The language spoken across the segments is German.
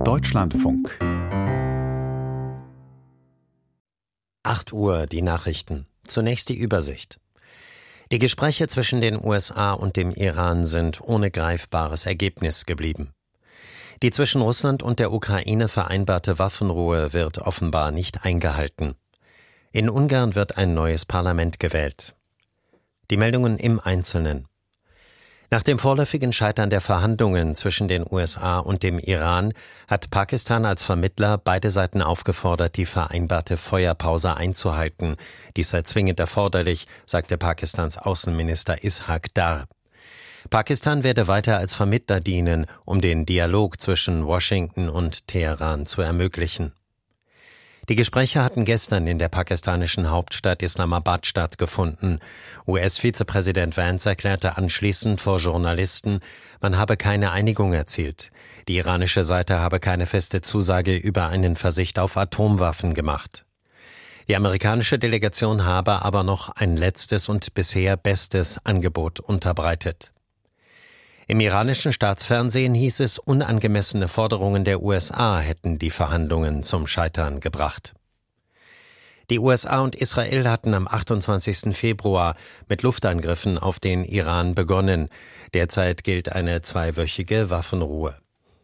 Deutschlandfunk. 8 Uhr, die Nachrichten. Zunächst die Übersicht. Die Gespräche zwischen den USA und dem Iran sind ohne greifbares Ergebnis geblieben. Die zwischen Russland und der Ukraine vereinbarte Waffenruhe wird offenbar nicht eingehalten. In Ungarn wird ein neues Parlament gewählt. Die Meldungen im Einzelnen. Nach dem vorläufigen Scheitern der Verhandlungen zwischen den USA und dem Iran hat Pakistan als Vermittler beide Seiten aufgefordert, die vereinbarte Feuerpause einzuhalten. Dies sei zwingend erforderlich, sagte Pakistans Außenminister Ishaq Dar. Pakistan werde weiter als Vermittler dienen, um den Dialog zwischen Washington und Teheran zu ermöglichen. Die Gespräche hatten gestern in der pakistanischen Hauptstadt Islamabad stattgefunden. US-Vizepräsident Vance erklärte anschließend vor Journalisten, man habe keine Einigung erzielt. Die iranische Seite habe keine feste Zusage über einen Verzicht auf Atomwaffen gemacht. Die amerikanische Delegation habe aber noch ein letztes und bisher bestes Angebot unterbreitet. Im iranischen Staatsfernsehen hieß es, unangemessene Forderungen der USA hätten die Verhandlungen zum Scheitern gebracht. Die USA und Israel hatten am 28. Februar mit Luftangriffen auf den Iran begonnen. Derzeit gilt eine 2-wöchige Waffenruhe.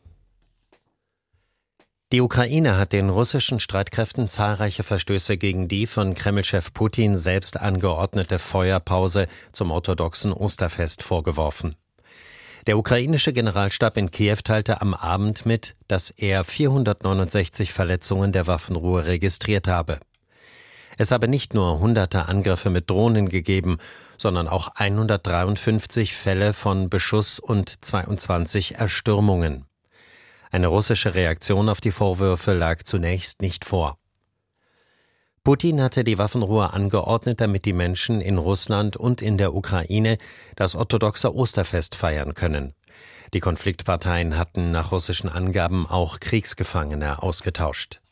Die Ukraine hat den russischen Streitkräften zahlreiche Verstöße gegen die von Kreml-Chef Putin selbst angeordnete Feuerpause zum orthodoxen Osterfest vorgeworfen. Der ukrainische Generalstab in Kiew teilte am Abend mit, dass er 469 Verletzungen der Waffenruhe registriert habe. Es habe nicht nur hunderte Angriffe mit Drohnen gegeben, sondern auch 153 Fälle von Beschuss und 22 Erstürmungen. Eine russische Reaktion auf die Vorwürfe lag zunächst nicht vor. Putin hatte die Waffenruhe angeordnet, damit die Menschen in Russland und in der Ukraine das orthodoxe Osterfest feiern können. Die Konfliktparteien hatten nach russischen Angaben auch Kriegsgefangene ausgetauscht.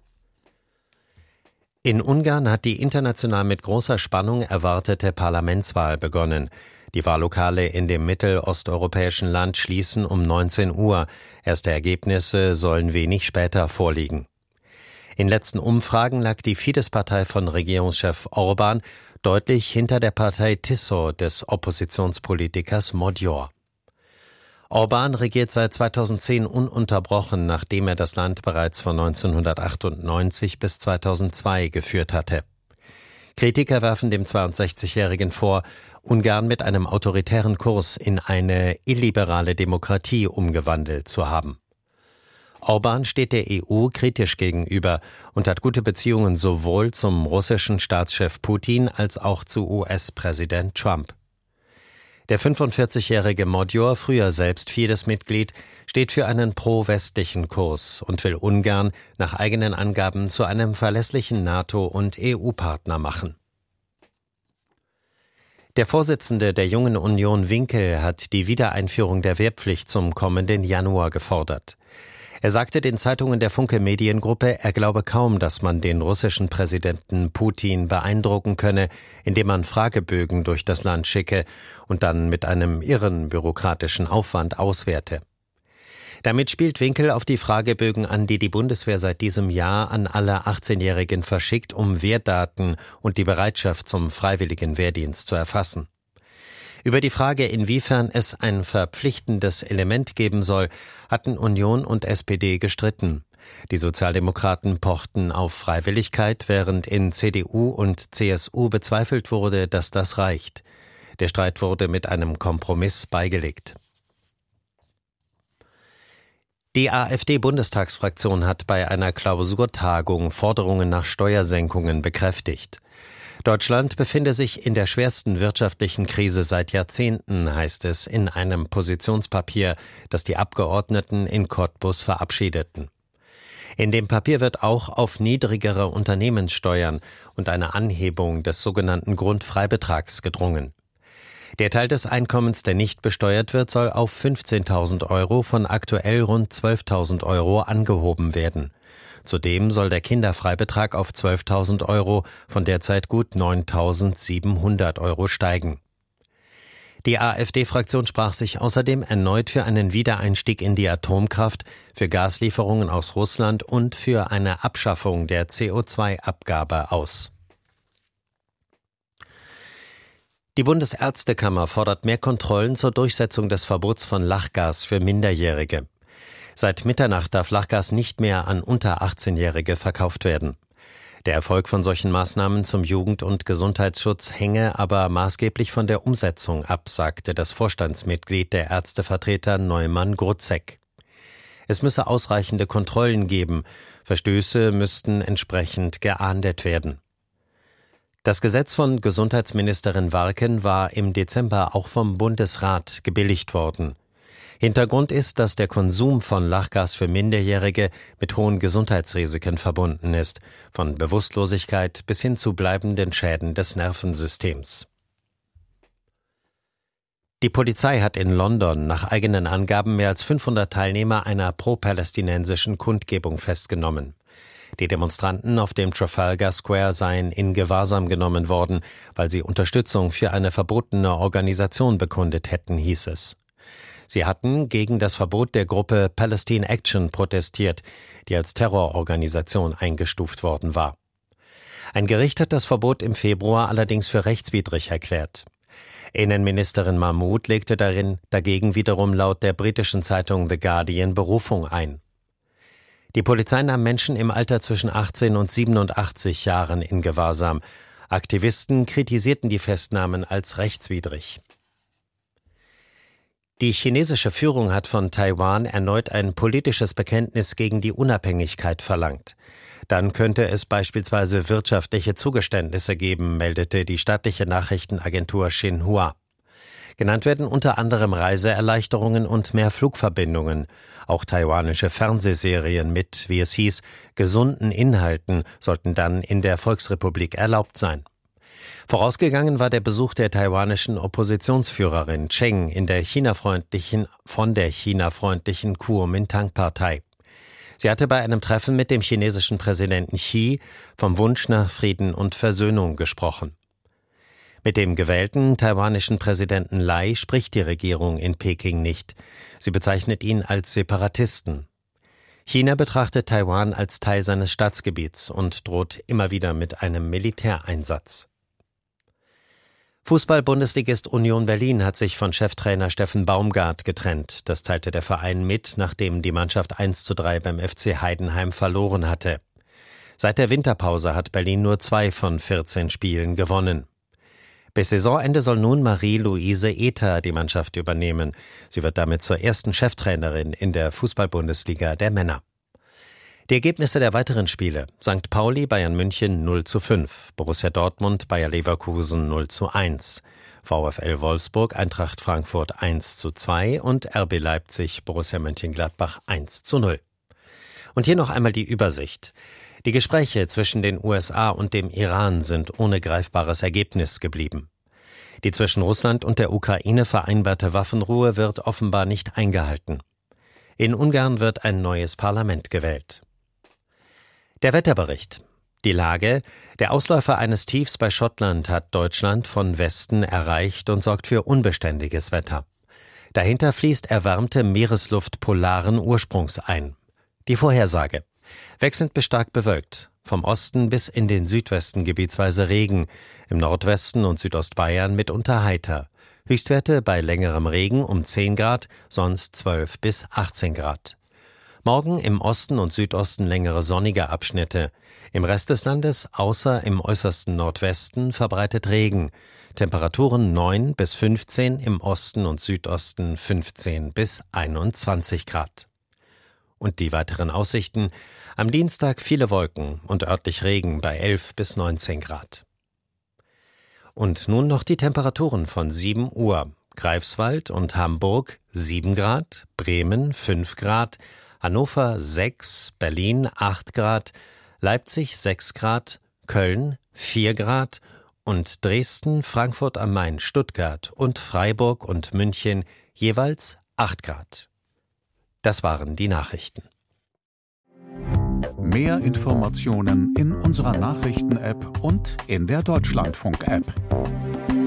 In Ungarn hat die international mit großer Spannung erwartete Parlamentswahl begonnen. Die Wahllokale in dem mittelosteuropäischen Land schließen um 19 Uhr. Erste Ergebnisse sollen wenig später vorliegen. In letzten Umfragen lag die Fidesz-Partei von Regierungschef Orbán deutlich hinter der Partei Tiso des Oppositionspolitikers Magyar. Orbán regiert seit 2010 ununterbrochen, nachdem er das Land bereits von 1998 bis 2002 geführt hatte. Kritiker werfen dem 62-Jährigen vor, Ungarn mit einem autoritären Kurs in eine illiberale Demokratie umgewandelt zu haben. Orbán steht der EU kritisch gegenüber und hat gute Beziehungen sowohl zum russischen Staatschef Putin als auch zu US-Präsident Trump. Der 45-jährige Magyar, früher selbst Fidesz-Mitglied, steht für einen pro-westlichen Kurs und will Ungarn nach eigenen Angaben zu einem verlässlichen NATO- und EU-Partner machen. Der Vorsitzende der Jungen Union Winkel hat die Wiedereinführung der Wehrpflicht zum kommenden Januar gefordert. Er sagte den Zeitungen der Funke Mediengruppe, er glaube kaum, dass man den russischen Präsidenten Putin beeindrucken könne, indem man Fragebögen durch das Land schicke und dann mit einem irren bürokratischen Aufwand auswerte. Damit spielt Winkel auf die Fragebögen an, die die Bundeswehr seit diesem Jahr an alle 18-Jährigen verschickt, um Wehrdaten und die Bereitschaft zum freiwilligen Wehrdienst zu erfassen. Über die Frage, inwiefern es ein verpflichtendes Element geben soll, hatten Union und SPD gestritten. Die Sozialdemokraten pochten auf Freiwilligkeit, während in CDU und CSU bezweifelt wurde, dass das reicht. Der Streit wurde mit einem Kompromiss beigelegt. Die AfD-Bundestagsfraktion hat bei einer Klausurtagung Forderungen nach Steuersenkungen bekräftigt. Deutschland befinde sich in der schwersten wirtschaftlichen Krise seit Jahrzehnten, heißt es in einem Positionspapier, das die Abgeordneten in Cottbus verabschiedeten. In dem Papier wird auch auf niedrigere Unternehmenssteuern und eine Anhebung des sogenannten Grundfreibetrags gedrungen. Der Teil des Einkommens, der nicht besteuert wird, soll auf 15.000 Euro von aktuell rund 12.000 Euro angehoben werden. Zudem soll der Kinderfreibetrag auf 12.000 Euro von derzeit gut 9.700 Euro steigen. Die AfD-Fraktion sprach sich außerdem erneut für einen Wiedereinstieg in die Atomkraft, für Gaslieferungen aus Russland und für eine Abschaffung der CO2-Abgabe aus. Die Bundesärztekammer fordert mehr Kontrollen zur Durchsetzung des Verbots von Lachgas für Minderjährige. Seit Mitternacht darf Lachgas nicht mehr an unter 18-Jährige verkauft werden. Der Erfolg von solchen Maßnahmen zum Jugend- und Gesundheitsschutz hänge aber maßgeblich von der Umsetzung ab, sagte das Vorstandsmitglied der Ärztevertreter Neumann Grutzek. Es müsse ausreichende Kontrollen geben, Verstöße müssten entsprechend geahndet werden. Das Gesetz von Gesundheitsministerin Warken war im Dezember auch vom Bundesrat gebilligt worden. Hintergrund ist, dass der Konsum von Lachgas für Minderjährige mit hohen Gesundheitsrisiken verbunden ist, von Bewusstlosigkeit bis hin zu bleibenden Schäden des Nervensystems. Die Polizei hat in London nach eigenen Angaben mehr als 500 Teilnehmer einer pro-palästinensischen Kundgebung festgenommen. Die Demonstranten auf dem Trafalgar Square seien in Gewahrsam genommen worden, weil sie Unterstützung für eine verbotene Organisation bekundet hätten, hieß es. Sie hatten gegen das Verbot der Gruppe Palestine Action protestiert, die als Terrororganisation eingestuft worden war. Ein Gericht hat das Verbot im Februar allerdings für rechtswidrig erklärt. Innenministerin Mahmoud legte dagegen wiederum laut der britischen Zeitung The Guardian Berufung ein. Die Polizei nahm Menschen im Alter zwischen 18 und 87 Jahren in Gewahrsam. Aktivisten kritisierten die Festnahmen als rechtswidrig. Die chinesische Führung hat von Taiwan erneut ein politisches Bekenntnis gegen die Unabhängigkeit verlangt. Dann könnte es beispielsweise wirtschaftliche Zugeständnisse geben, meldete die staatliche Nachrichtenagentur Xinhua. Genannt werden unter anderem Reiseerleichterungen und mehr Flugverbindungen. Auch taiwanische Fernsehserien mit, wie es hieß, gesunden Inhalten sollten dann in der Volksrepublik erlaubt sein. Vorausgegangen war der Besuch der taiwanischen Oppositionsführerin Cheng von der chinafreundlichen Kuomintang-Partei. Sie hatte bei einem Treffen mit dem chinesischen Präsidenten Xi vom Wunsch nach Frieden und Versöhnung gesprochen. Mit dem gewählten taiwanischen Präsidenten Lai spricht die Regierung in Peking nicht. Sie bezeichnet ihn als Separatisten. China betrachtet Taiwan als Teil seines Staatsgebiets und droht immer wieder mit einem Militäreinsatz. Fußball-Bundesligist Union Berlin hat sich von Cheftrainer Steffen Baumgart getrennt. Das teilte der Verein mit, nachdem die Mannschaft 1:3 beim FC Heidenheim verloren hatte. Seit der Winterpause hat Berlin nur 2 von 14 Spielen gewonnen. Bis Saisonende soll nun Marie-Louise Ether die Mannschaft übernehmen. Sie wird damit zur ersten Cheftrainerin in der Fußball-Bundesliga der Männer. Die Ergebnisse der weiteren Spiele: St. Pauli Bayern München 0:5, Borussia Dortmund Bayer Leverkusen 0:1, VfL Wolfsburg Eintracht Frankfurt 1:2 und RB Leipzig Borussia Mönchengladbach 1:0. Und hier noch einmal die Übersicht. Die Gespräche zwischen den USA und dem Iran sind ohne greifbares Ergebnis geblieben. Die zwischen Russland und der Ukraine vereinbarte Waffenruhe wird offenbar nicht eingehalten. In Ungarn wird ein neues Parlament gewählt. Der Wetterbericht. Die Lage: Der Ausläufer eines Tiefs bei Schottland hat Deutschland von Westen erreicht und sorgt für unbeständiges Wetter. Dahinter fließt erwärmte Meeresluft polaren Ursprungs ein. Die Vorhersage: Wechselnd bis stark bewölkt. Vom Osten bis in den Südwesten gebietsweise Regen. Im Nordwesten und Südostbayern mitunter heiter. Höchstwerte bei längerem Regen um 10 Grad, sonst 12 bis 18 Grad. Morgen im Osten und Südosten längere sonnige Abschnitte. Im Rest des Landes, außer im äußersten Nordwesten, verbreitet Regen. Temperaturen 9 bis 15, im Osten und Südosten 15 bis 21 Grad. Und die weiteren Aussichten: Am Dienstag viele Wolken und örtlich Regen bei 11 bis 19 Grad. Und nun noch die Temperaturen von 7 Uhr. Greifswald und Hamburg 7 Grad, Bremen 5 Grad, Hannover 6, Berlin 8 Grad, Leipzig 6 Grad, Köln 4 Grad und Dresden, Frankfurt am Main, Stuttgart und Freiburg und München jeweils 8 Grad. Das waren die Nachrichten. Mehr Informationen in unserer Nachrichten-App und in der Deutschlandfunk-App.